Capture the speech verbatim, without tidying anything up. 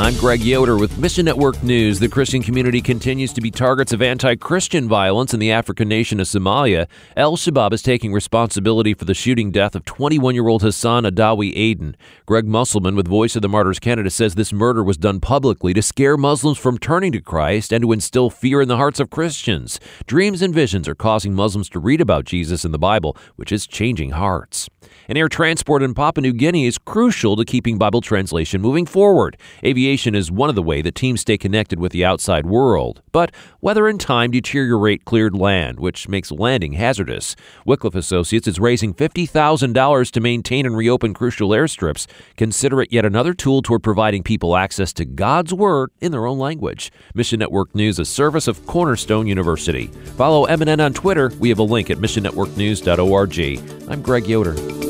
I'm Greg Yoder with Mission Network News. The Christian community continues to be targets of anti-Christian violence in the African nation of Somalia. Al-Shabaab is taking responsibility for the shooting death of twenty-one-year-old Hassan Adawi Aden. Greg Musselman with Voice of the Martyrs Canada says this murder was done publicly to scare Muslims from turning to Christ and to instill fear in the hearts of Christians. Dreams and visions are causing Muslims to read about Jesus in the Bible, which is changing hearts. And air transport in Papua New Guinea is crucial to keeping Bible translation moving forward. Aviation is one of the ways that teams stay connected with the outside world. But weather and time deteriorate cleared land, which makes landing hazardous. Wycliffe Associates is raising fifty thousand dollars to maintain and reopen crucial airstrips. Consider it yet another tool toward providing people access to God's Word in their own language. Mission Network News, a service of Cornerstone University. Follow M N N on Twitter. We have a link at mission network news dot org. I'm Greg Yoder.